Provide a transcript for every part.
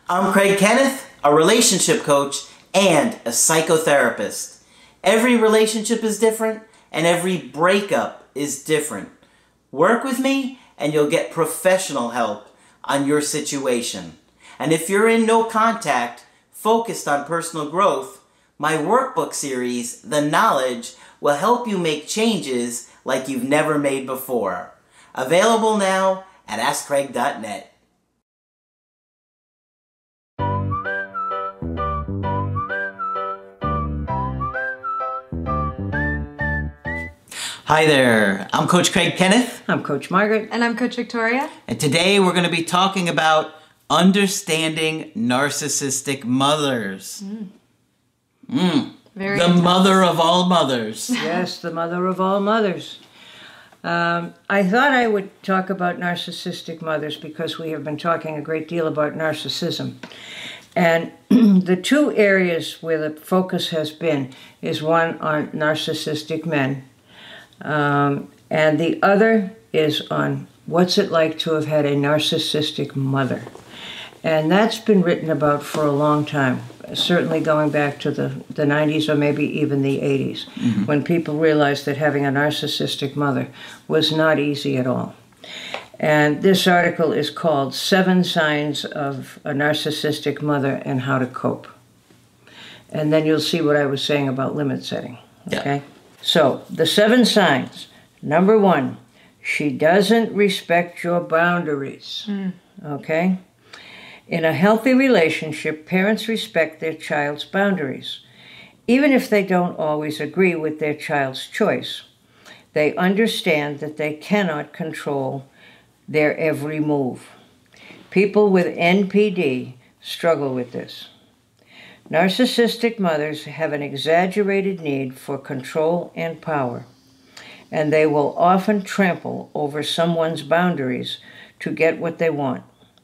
I'm Craig Kenneth, a relationship coach and a psychotherapist. Every relationship is different and every breakup is different. Work with me and you'll get professional help on your situation. And if you're in no contact, focused on personal growth, my workbook series, The Knowledge, will help you make changes like you've never made before. Available now at AskCraig.net. Hi there, I'm Coach Craig Kenneth. I'm Coach Margaret. And I'm Coach Victoria. And today we're going to be talking about understanding narcissistic mothers. Very the intense. mother of all mothers. Yes, the mother of all mothers. I thought I would talk about narcissistic mothers because we have been talking a great deal about narcissism. And the two areas where the focus has been is one on narcissistic men, and the other is on what's it like to have had a narcissistic mother. And that's been written about for a long time, certainly going back to the 90s or maybe even the 80s, when people realized that having a narcissistic mother was not easy at all. And this article is called 7 Signs of a Narcissistic Mother and How to Cope. And then you'll see what I was saying about limit setting, okay? Yeah. So, the 7 signs. Number 1, she doesn't respect your boundaries, okay? In a healthy relationship, parents respect their child's boundaries. Even if they don't always agree with their child's choice, they understand that they cannot control their every move. People with NPD struggle with this. Narcissistic mothers have an exaggerated need for control and power, and they will often trample over someone's boundaries to get what they want.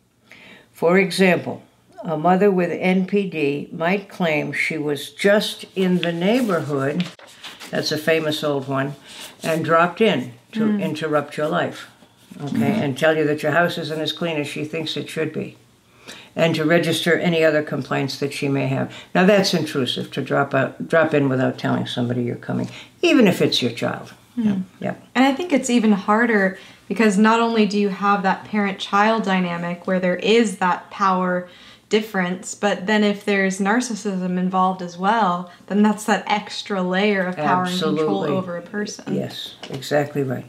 For example, a mother with NPD might claim she was just in the neighborhood, that's a famous old one, and dropped in to interrupt your life, okay, and tell you that your house isn't as clean as she thinks it should be, and to register any other complaints that she may have. Now that's intrusive, to drop in without telling somebody you're coming, even if it's your child. Yeah. And I think it's even harder because not only do you have that parent-child dynamic where there is that power difference, but then if there's narcissism involved as well, then that's that extra layer of power and control over a person. Yes, exactly right.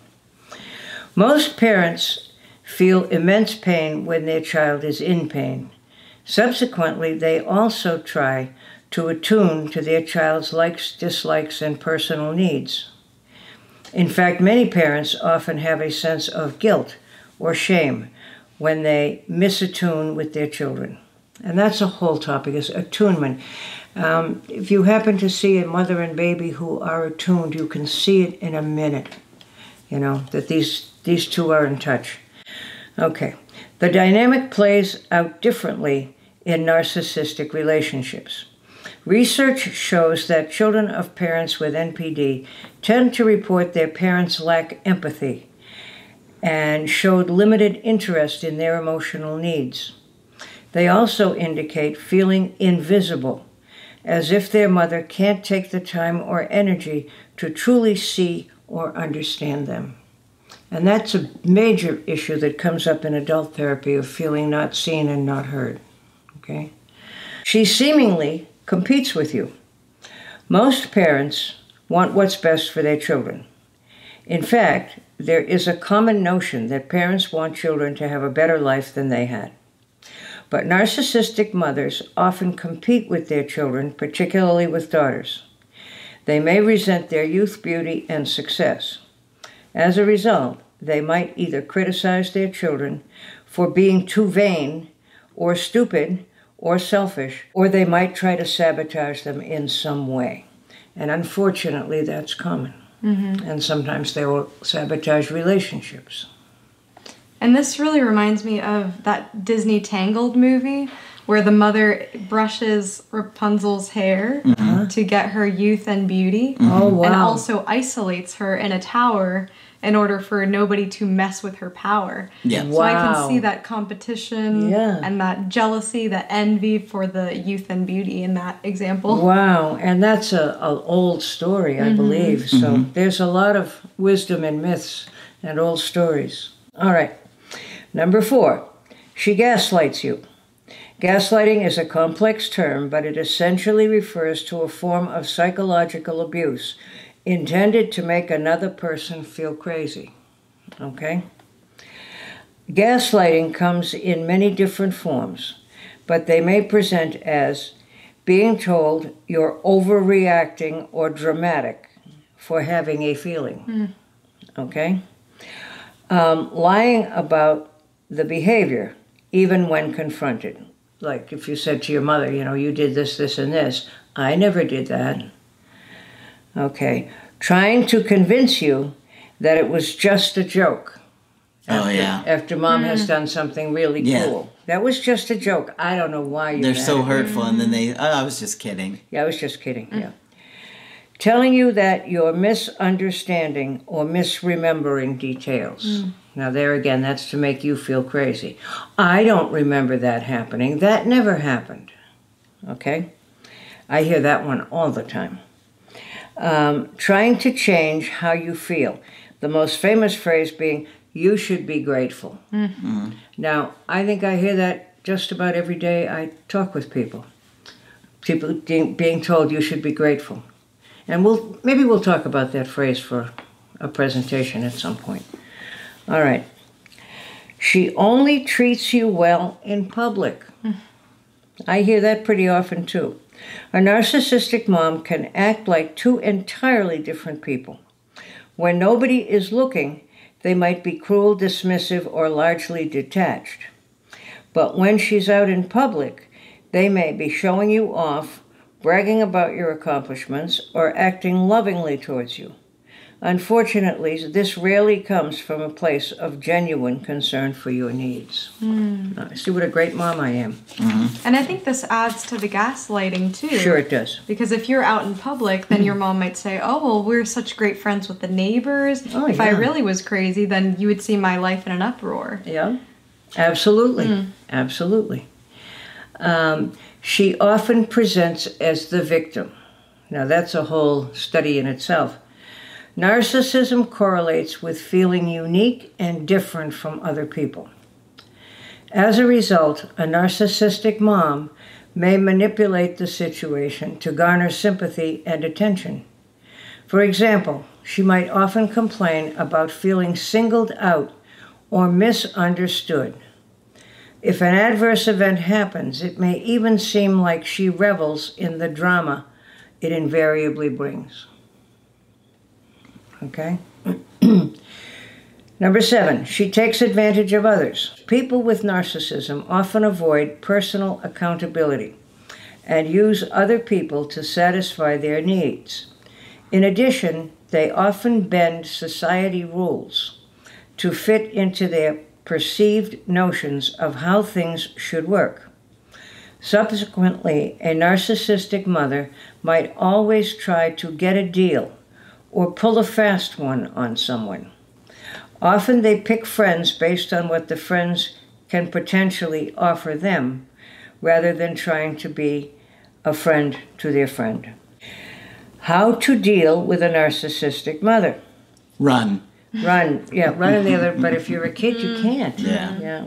Most parents feel immense pain when their child is in pain. Subsequently, they also try to attune to their child's likes, dislikes, and personal needs. In fact, many parents often have a sense of guilt or shame when they misattune with their children. And that's a whole topic, is attunement. If you happen to see a mother and baby who are attuned, you can see it in a minute, you know, that these two are in touch. Okay, the dynamic plays out differently in narcissistic relationships. Research shows that children of parents with NPD tend to report their parents lack empathy and showed limited interest in their emotional needs. They also indicate feeling invisible, as if their mother can't take the time or energy to truly see or understand them. And that's a major issue that comes up in adult therapy, of feeling not seen and not heard, okay? She seemingly competes with you. Most parents want what's best for their children. In fact, there is a common notion that parents want children to have a better life than they had. But narcissistic mothers often compete with their children, particularly with daughters. They may resent their youth, beauty, and success. As a result, they might either criticize their children for being too vain or stupid or selfish, or they might try to sabotage them in some way. And unfortunately, that's common. And sometimes they will sabotage relationships. And this really reminds me of that Disney Tangled movie where the mother brushes Rapunzel's hair to get her youth and beauty. Oh, wow. And also isolates her in a tower in order for nobody to mess with her power. Yeah. So I Wow. can see that competition Yeah. and that jealousy, that envy for the youth and beauty in that example. Wow, and that's a old story, I believe. So there's a lot of wisdom in myths and old stories. All right. Number 4, she gaslights you. Gaslighting is a complex term, but it essentially refers to a form of psychological abuse intended to make another person feel crazy. Okay? Gaslighting comes in many different forms, but they may present as being told you're overreacting or dramatic for having a feeling. Okay? Lying about the behavior, even when confronted. Like if you said to your mother, you did this, this, and this. I never did that. Okay. Trying to convince you that it was just a joke. Oh, yeah. After mom has done something really Yeah. cool. That was just a joke. I don't know why you're They're mad so at me. hurtful, and then I was just kidding. Yeah, I was just kidding. Yeah. Telling you that you're misunderstanding or misremembering details. Now, there again, that's to make you feel crazy. I don't remember that happening. That never happened. Okay? I hear that one all the time. Trying to change how you feel. The most famous phrase being, you should be grateful. Now, I think I hear that just about every day I talk with people. People being told you should be grateful. And maybe we'll talk about that phrase for a presentation at some point. All right. She only treats you well in public. I hear that pretty often too. A narcissistic mom can act like two entirely different people. When nobody is looking, they might be cruel, dismissive, or largely detached. But when she's out in public, they may be showing you off, bragging about your accomplishments, or acting lovingly towards you. Unfortunately, this rarely comes from a place of genuine concern for your needs. See what a great mom I am. And I think this adds to the gaslighting too. Sure it does. Because if you're out in public, then your mom might say, oh, well, we're such great friends with the neighbors. Oh, if I yeah. really was crazy, then you would see my life in an uproar. Yeah, absolutely. Absolutely. She often presents as the victim. Now, that's a whole study in itself. Narcissism correlates with feeling unique and different from other people. As a result, a narcissistic mom may manipulate the situation to garner sympathy and attention. For example, she might often complain about feeling singled out or misunderstood. If an adverse event happens, it may even seem like she revels in the drama it invariably brings. Okay? Number 7, she takes advantage of others. People with narcissism often avoid personal accountability and use other people to satisfy their needs. In addition, they often bend society rules to fit into their perceived notions of how things should work. Subsequently, a narcissistic mother might always try to get a deal or pull a fast one on someone. Often they pick friends based on what the friends can potentially offer them, rather than trying to be a friend to their friend. How to deal with a narcissistic mother. Run. Run in the other, but if you're a kid, you can't. Yeah.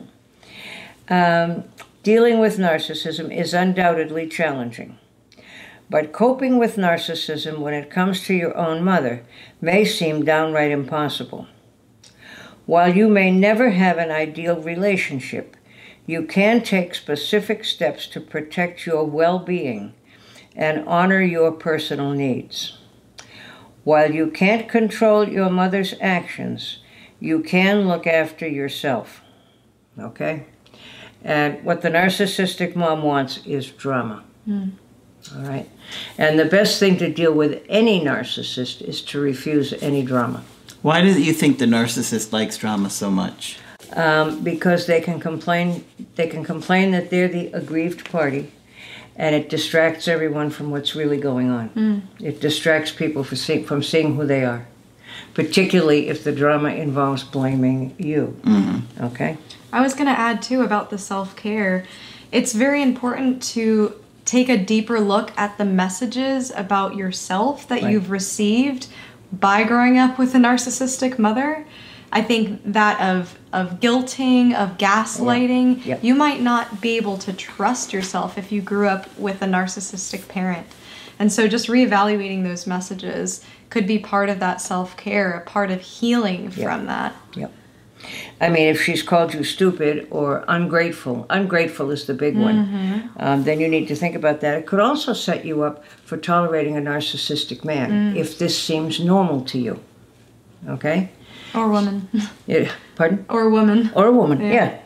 Dealing with narcissism is undoubtedly challenging. But coping with narcissism when it comes to your own mother may seem downright impossible. While you may never have an ideal relationship, you can take specific steps to protect your well-being and honor your personal needs. While you can't control your mother's actions, you can look after yourself. Okay? And what the narcissistic mom wants is drama. All right? And the best thing to deal with any narcissist is to refuse any drama. Why do you think the narcissist likes drama so much? Because they can complain that they're the aggrieved party, and it distracts everyone from what's really going on. It distracts people from seeing who they are. particularly if the drama involves blaming you. Okay? I was going to add too about the self-care. It's very important to take a deeper look at the messages about yourself that you've received by growing up with a narcissistic mother. I think that of guilting, of gaslighting, you might not be able to trust yourself if you grew up with a narcissistic parent. And so just reevaluating those messages could be part of that self-care, a part of healing from that. Yep. I mean, if she's called you stupid or ungrateful is the big one, then you need to think about that. It could also set you up for tolerating a narcissistic man if this seems normal to you. Okay? Or woman. Pardon? Or woman. Or a woman, yeah.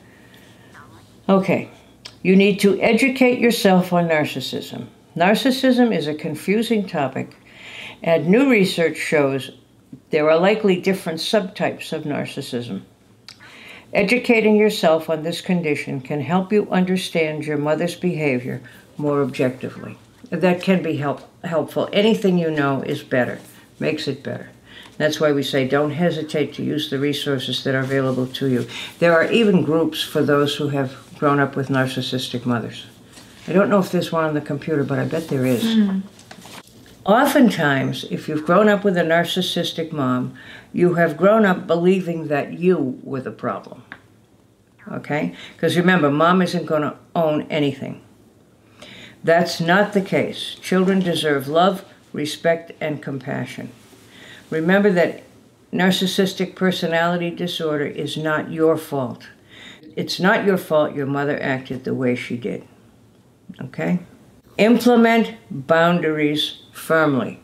Okay. You need to educate yourself on narcissism. Narcissism is a confusing topic, and new research shows there are likely different subtypes of narcissism. Educating yourself on this condition can help you understand your mother's behavior more objectively. That can be helpful. Anything you know is better, makes it better. That's why we say don't hesitate to use the resources that are available to you. There are even groups for those who have grown up with narcissistic mothers. I don't know if there's one on the computer, but I bet there is. Oftentimes, if you've grown up with a narcissistic mom, you have grown up believing that you were the problem. Okay? Because remember, mom isn't going to own anything. That's not the case. Children deserve love, respect, and compassion. Remember that narcissistic personality disorder is not your fault. It's not your fault your mother acted the way she did. Okay? Implement boundaries firmly.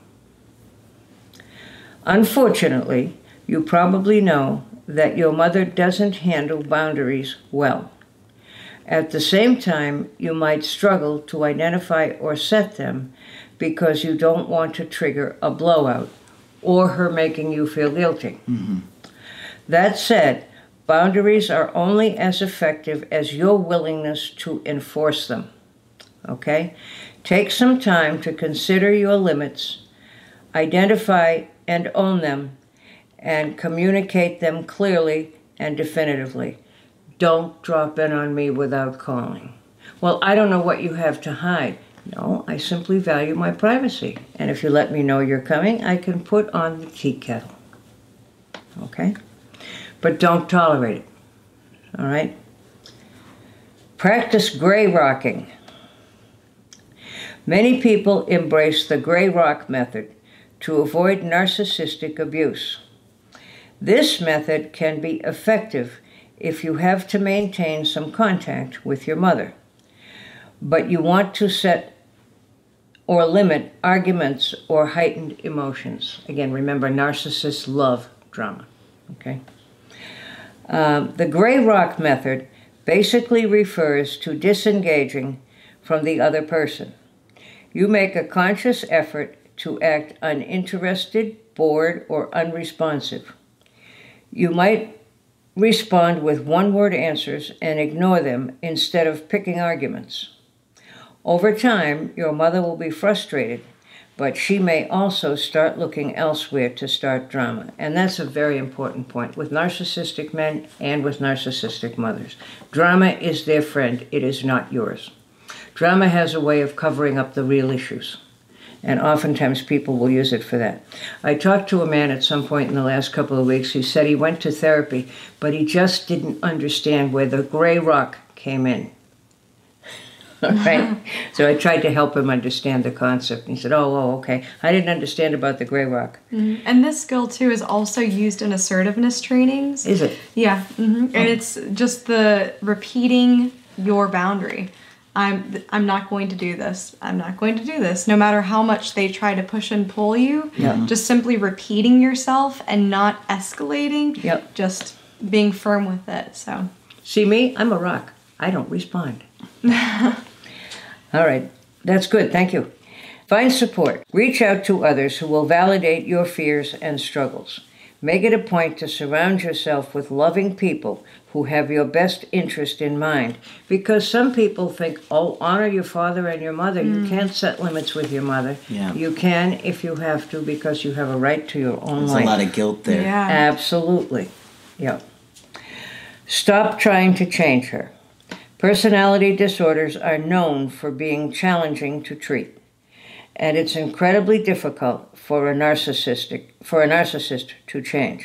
Unfortunately, you probably know that your mother doesn't handle boundaries well. At the same time, you might struggle to identify or set them because you don't want to trigger a blowout or her making you feel guilty. That said, boundaries are only as effective as your willingness to enforce them. Okay? Take some time to consider your limits, identify and own them, and communicate them clearly and definitively. Don't drop in on me without calling. Well, I don't know what you have to hide. No, I simply value my privacy. And if you let me know you're coming, I can put on the tea kettle. Okay? But don't tolerate it. All right? Practice gray rocking. Many people embrace the gray rock method to avoid narcissistic abuse. This method can be effective if you have to maintain some contact with your mother, but you want to set or limit arguments or heightened emotions. Again, remember, narcissists love drama. Okay? The gray rock method basically refers to disengaging from the other person. You make a conscious effort to act uninterested, bored, or unresponsive. You might respond with one-word answers and ignore them instead of picking arguments. Over time, your mother will be frustrated, but she may also start looking elsewhere to start drama. And that's a very important point with narcissistic men and with narcissistic mothers. Drama is their friend. It is not yours. Drama has a way of covering up the real issues, and oftentimes people will use it for that. I talked to a man at some point in the last couple of weeks who said he went to therapy, but he just didn't understand where the gray rock came in. Right? So I tried to help him understand the concept. He said, oh, okay. I didn't understand about the gray rock. And this skill, too, is also used in assertiveness trainings. Is it? Yeah. And it's just the repeating your boundary. I'm not going to do this. I'm not going to do this. No matter how much they try to push and pull you, just simply repeating yourself and not escalating, just being firm with it. So, see me? I'm a rock. I don't respond. All right. That's good. Thank you. Find support. Reach out to others who will validate your fears and struggles. Make it a point to surround yourself with loving people who have your best interest in mind. Because some people think, oh, honor your father and your mother. You can't set limits with your mother. Yeah. You can if you have to, because you have a right to your own There's life. a lot of guilt there. Yeah. Absolutely. Yeah. Stop trying to change her. Personality disorders are known for being challenging to treat, and it's incredibly difficult for a narcissist to change.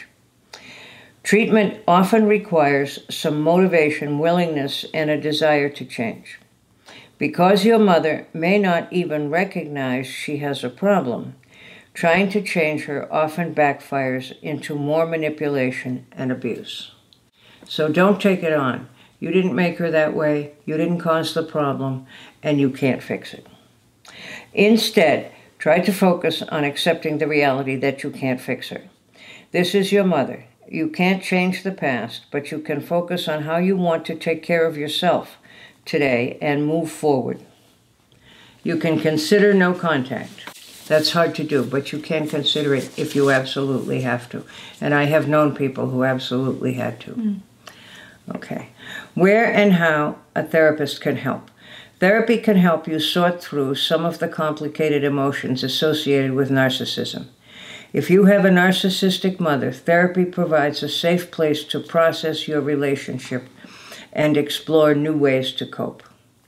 Treatment often requires some motivation, willingness, and a desire to change. Because your mother may not even recognize she has a problem, trying to change her often backfires into more manipulation and abuse. So don't take it on. You didn't make her that way, you didn't cause the problem, and you can't fix it. Instead, try to focus on accepting the reality that you can't fix her. This is your mother. You can't change the past, but you can focus on how you want to take care of yourself today and move forward. You can consider no contact. That's hard to do, but you can consider it if you absolutely have to. And I have known people who absolutely had to. Okay. Where and how a therapist can help. Therapy can help you sort through some of the complicated emotions associated with narcissism. If you have a narcissistic mother, therapy provides a safe place to process your relationship and explore new ways to cope.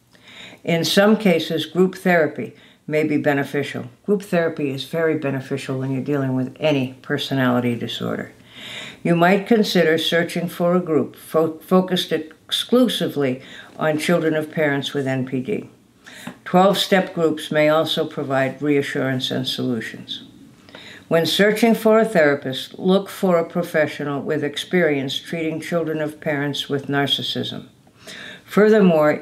In some cases, group therapy may be beneficial. Group therapy is very beneficial when you're dealing with any personality disorder. You might consider searching for a group focused exclusively on children of parents with NPD. 12-step groups may also provide reassurance and solutions. When searching for a therapist, look for a professional with experience treating children of parents with narcissism. Furthermore,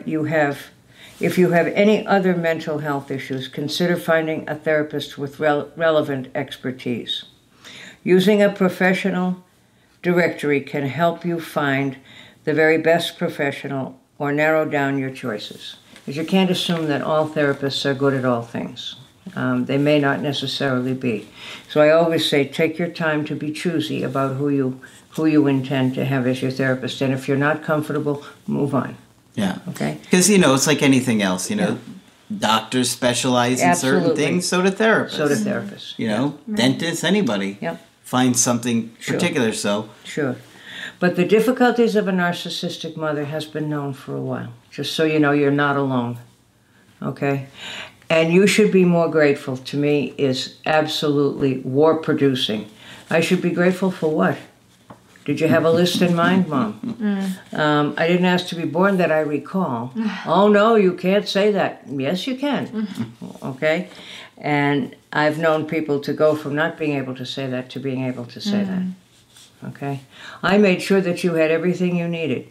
if you have any other mental health issues, consider finding a therapist with relevant expertise. Using a professional directory can help you find the very best professional or narrow down your choices. Because you can't assume that all therapists are good at all things. They may not necessarily be. So I always say, take your time to be choosy about who you intend to have as your therapist. And if you're not comfortable, move on. Yeah. Okay? Because, it's like anything else, Doctors specialize in certain Absolutely. things, so do therapists. So do therapists. Dentists, anybody. Yep. Find something Sure. particular, so. Sure. But the difficulties of a narcissistic mother has been known for a while. Just so you know, you're not alone. Okay? And you should be more grateful. To me, is absolutely war-producing. I should be grateful for what? Did you have a list in mind, Mom? I didn't ask to be born that I recall. Oh, no, you can't say that. Yes, you can. Okay? And I've known people to go from not being able to say that to being able to say that. Okay? I made sure that you had everything you needed.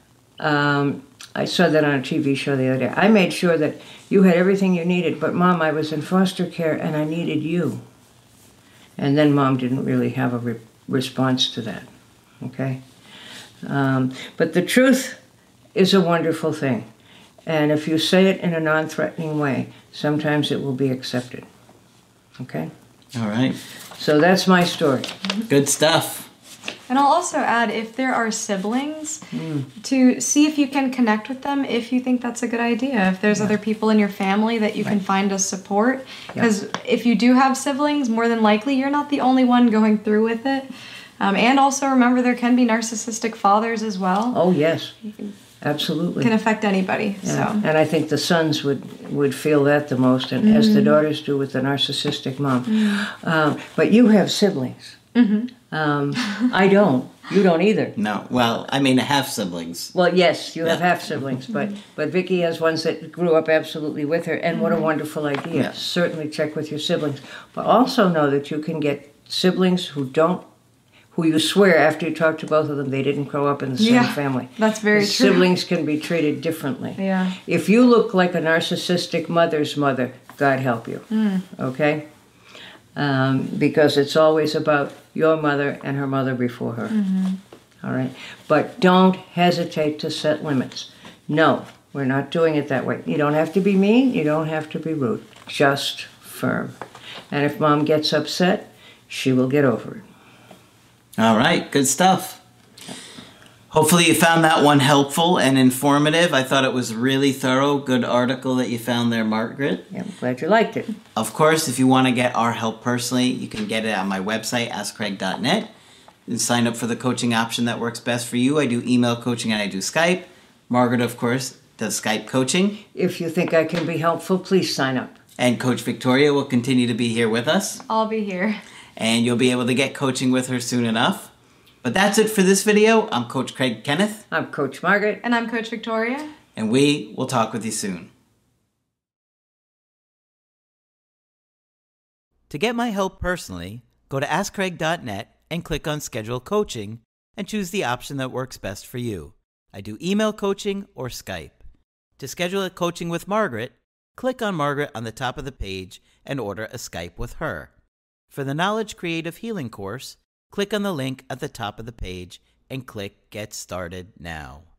I saw that on a TV show the other day. I made sure that you had everything you needed, but Mom, I was in foster care and I needed you. And then Mom didn't really have a response to that. Okay? But the truth is a wonderful thing. And if you say it in a non-threatening way, sometimes it will be accepted. Okay? All right. So that's my story. Good stuff. And I'll also add, if there are siblings, to see if you can connect with them if you think that's a good idea. If there's other people in your family that you can find as support. Because if you do have siblings, more than likely you're not the only one going through with it. And also remember, there can be narcissistic fathers as well. Oh, yes. Absolutely. Can affect anybody. Yeah. So. And I think the sons would feel that the most, and as the daughters do with the narcissistic mom. But you have siblings. I don't. You don't either. No. Well, I mean, half siblings. Well, yes, you have half siblings, but Vicky has ones that grew up absolutely with her, and what a wonderful idea. Yeah. Certainly check with your siblings. But also know that you can get siblings who you swear after you talk to both of them they didn't grow up in the same family. That's very true. Siblings can be treated differently. Yeah. If you look like a narcissistic mother's mother, God help you. Okay? Because it's always about your mother and her mother before her. All right? But don't hesitate to set limits. No, we're not doing it that way. You don't have to be mean. You don't have to be rude. Just firm. And if Mom gets upset, she will get over it. All right, good stuff. Hopefully you found that one helpful and informative. I thought it was really thorough. Good article that you found there, Margaret. Yeah, I'm glad you liked it. Of course, if you want to get our help personally, you can get it on my website, askcraig.net, and sign up for the coaching option that works best for you. I do email coaching and I do Skype. Margaret, of course, does Skype coaching. If you think I can be helpful, please sign up. And Coach Victoria will continue to be here with us. I'll be here. And you'll be able to get coaching with her soon enough. But that's it for this video. I'm Coach Craig Kenneth. I'm Coach Margaret. And I'm Coach Victoria. And we will talk with you soon. To get my help personally, go to AskCraig.net and click on Schedule Coaching and choose the option that works best for you. I do email coaching or Skype. To schedule a coaching with Margaret, click on Margaret on the top of the page and order a Skype with her. For the Knowledge Creative Healing course, click on the link at the top of the page and click Get Started Now.